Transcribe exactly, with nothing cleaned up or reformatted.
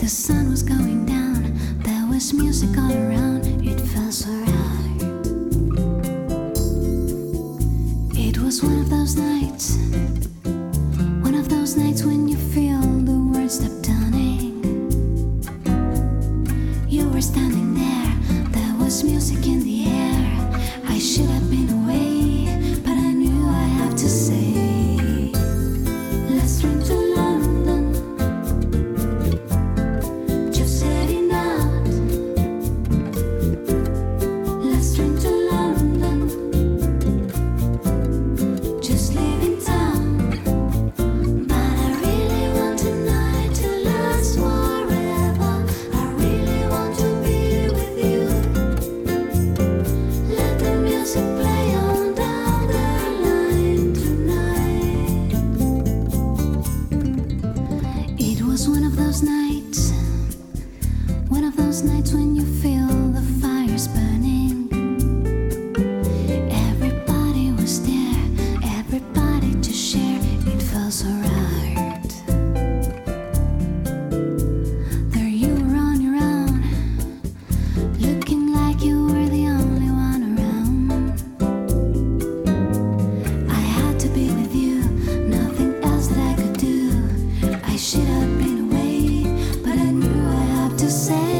sun was going down, there was music all around, it felt so right. It was one of those nights, one of those nights when you feel the world stop turning. You were standing there, there was music in the air. I should have been away, but I knew I have to say, let's drink to London, just heading out. Let's drink to London, just leaving town. But I really want tonight to last forever. I really want to be with you. Let the music play on down the line tonight. It was one of those nights, one of those nights when you feel the fires burning. Everybody was there, everybody to share. It felt so right. There you were on your own, looking like you were the only one around. I had to be with you, nothing else that I could do. I should have been away, but I knew I had to say,